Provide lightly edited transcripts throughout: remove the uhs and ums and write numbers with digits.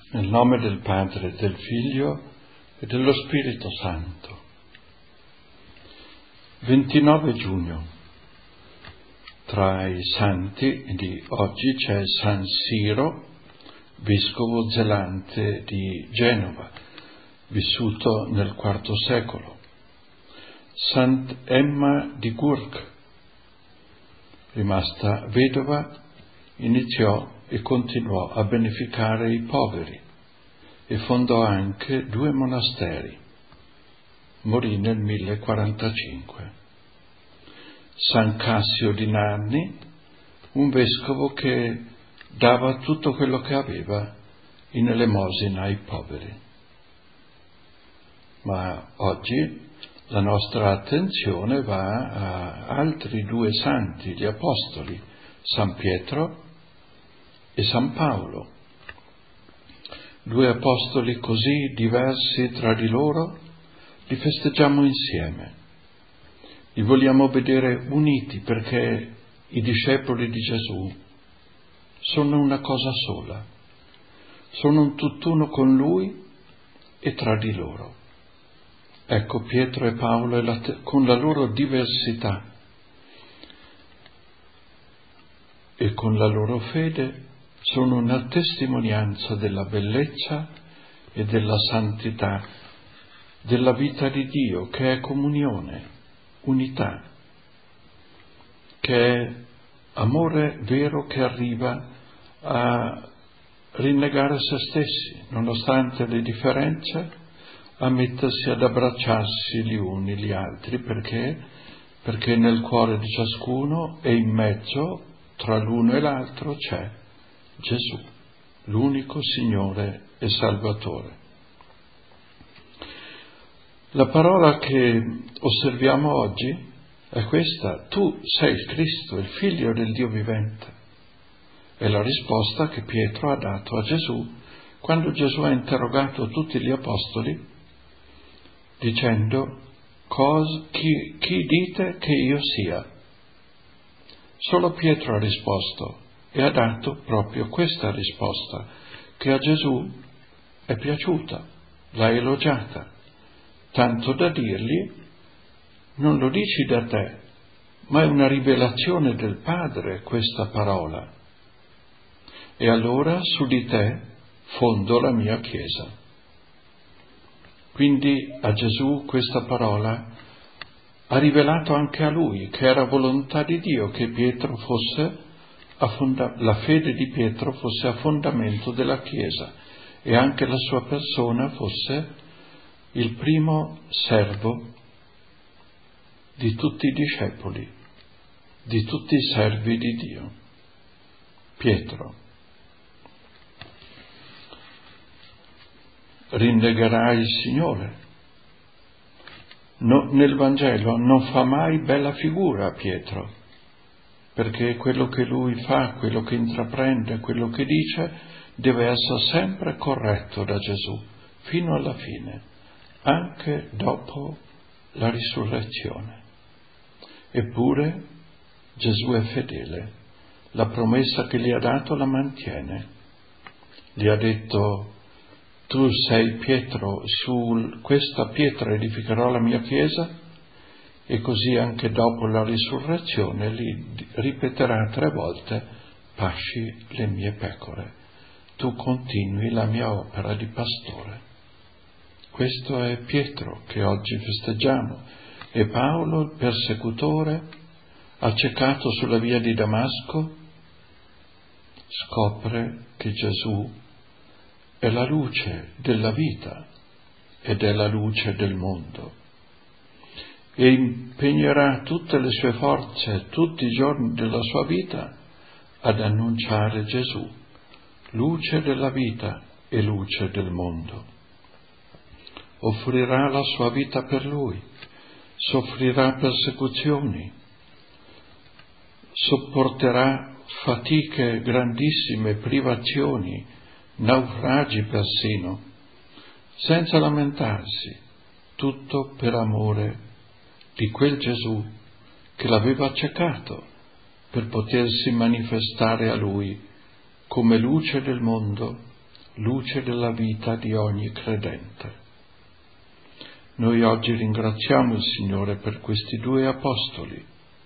Nel nome del Padre, del Figlio e dello Spirito Santo. 29 giugno. Tra i santi di oggi c'è San Siro, vescovo zelante di Genova, vissuto nel IV secolo. Sant'Emma di Gurk, rimasta vedova, iniziò e continuò a beneficare i poveri e fondò anche 2 monasteri. Morì nel 1045. San Cassio di Narni, un vescovo che dava tutto quello che aveva in elemosina ai poveri. Ma oggi la nostra attenzione va a altri 2 santi, gli apostoli, San Pietro e San Paolo. 2 apostoli così diversi tra di loro, li festeggiamo insieme. Li vogliamo vedere uniti perché i discepoli di Gesù sono una cosa sola, sono un tutt'uno con Lui e tra di loro. Ecco Pietro e Paolo con la loro diversità e con la loro fede sono una testimonianza della bellezza e della santità della vita di Dio, che è comunione, unità, che è amore vero che arriva a rinnegare se stessi, nonostante le differenze, a mettersi ad abbracciarsi gli uni gli altri, perché nel cuore di ciascuno e in mezzo, tra l'uno e l'altro, c'è Gesù, l'unico Signore e Salvatore. La parola che osserviamo oggi è questa: tu sei il Cristo, il Figlio del Dio vivente. È la risposta che Pietro ha dato a Gesù quando Gesù ha interrogato tutti gli apostoli dicendo: chi dite che io sia? Solo Pietro ha risposto e ha dato proprio questa risposta, che a Gesù è piaciuta, l'ha elogiata, tanto da dirgli: non lo dici da te, ma è una rivelazione del Padre questa parola. E allora su di te fondo la mia Chiesa. Quindi a Gesù questa parola ha rivelato anche a lui che era volontà di Dio che Pietro fosse la fede di Pietro fosse a fondamento della Chiesa e anche la sua persona fosse il primo servo di tutti i discepoli, di tutti i servi di Dio. Pietro. Rinnegherai il Signore. Nel Vangelo non fa mai bella figura Pietro, perché quello che lui fa, quello che intraprende, quello che dice, deve essere sempre corretto da Gesù, fino alla fine, anche dopo la risurrezione. Eppure Gesù è fedele, la promessa che gli ha dato la mantiene. Gli ha detto: tu sei Pietro, su questa pietra edificherò la mia Chiesa, e così anche dopo la risurrezione li ripeterà 3 volte: pasci le mie pecore, tu continui la mia opera di pastore. Questo è Pietro che oggi festeggiamo, e Paolo, il persecutore, accecato sulla via di Damasco, scopre che Gesù è la luce della vita ed è la luce del mondo, e impegnerà tutte le sue forze, tutti i giorni della sua vita, ad annunciare Gesù, luce della vita e luce del mondo. Offrirà la sua vita per Lui, soffrirà persecuzioni, sopporterà fatiche grandissime, privazioni, naufragi persino, senza lamentarsi, tutto per amore di quel Gesù che l'aveva accecato per potersi manifestare a lui come luce del mondo, luce della vita di ogni credente. Noi oggi ringraziamo il Signore per questi 2 apostoli,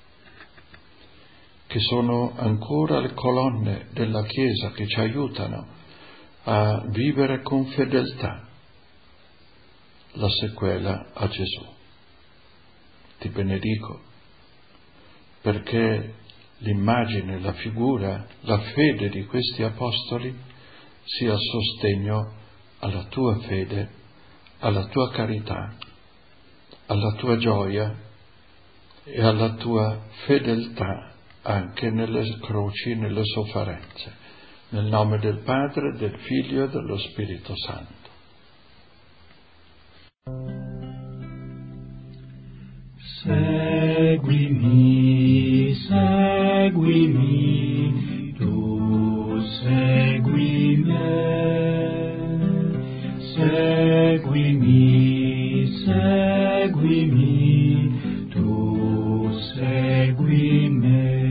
che sono ancora le colonne della Chiesa che ci aiutano a vivere con fedeltà la sequela a Gesù. Ti benedico perché l'immagine, la figura, la fede di questi apostoli sia sostegno alla tua fede, alla tua carità, alla tua gioia e alla tua fedeltà anche nelle croci, nelle sofferenze. Nel nome del Padre, del Figlio e dello Spirito Santo. Seguimi, seguimi, tu segui me. Seguimi, seguimi, tu segui me.